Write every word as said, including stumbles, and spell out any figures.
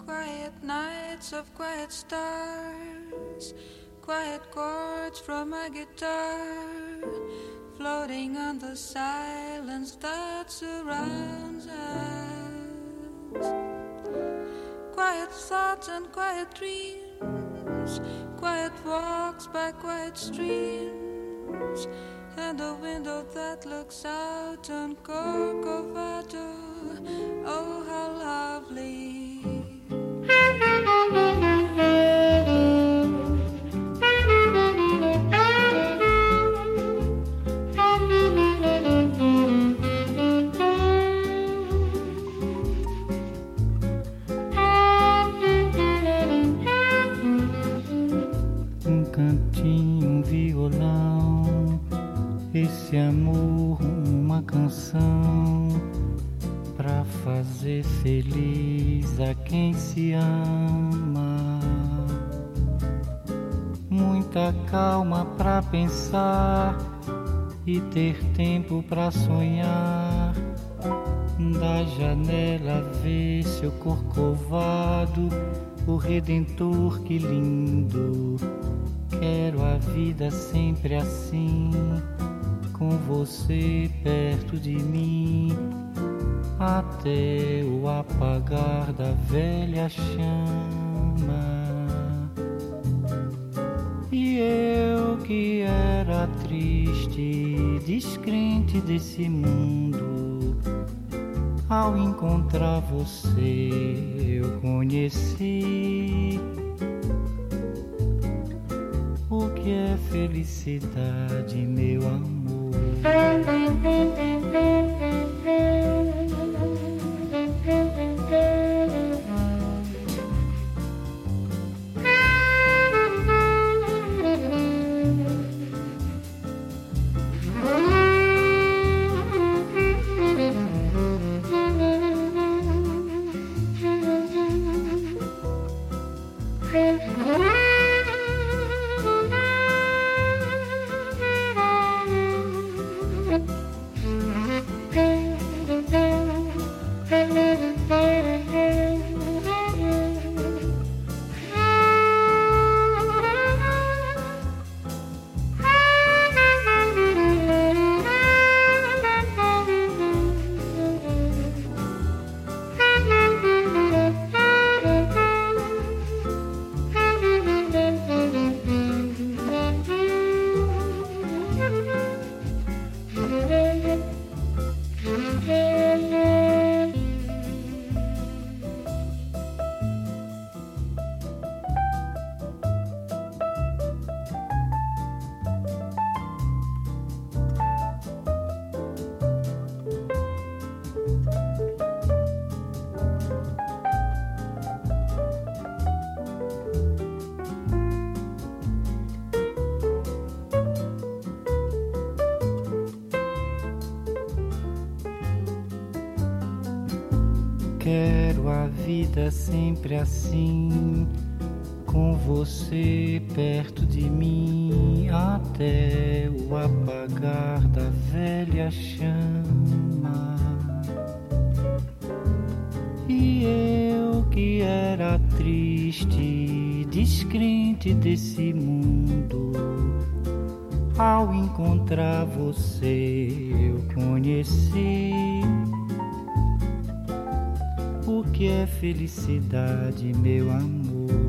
quiet nights of quiet stars, quiet chords from my guitar, floating on the silence that surrounds us. Quiet thoughts and quiet dreams, quiet walks by quiet streams, and a window that looks out on Corcovado. Oh, how lovely. Um cantinho, um violão, esse amor, uma canção pra fazer feliz a quem se ama. Muita calma pra pensar e ter tempo pra sonhar. Da janela ver seu corcovado, o Redentor, que lindo. Quero a vida sempre assim, com você perto de mim, até o apagar da velha chama. E eu que era triste, descrente desse mundo, ao encontrar você eu conheci o que é felicidade, meu amor. Quero a vida sempre assim, com você perto de mim, até o apagar da velha chama. E eu que era triste, descrente desse mundo, ao encontrar você eu conheci o que é felicidade, meu amor.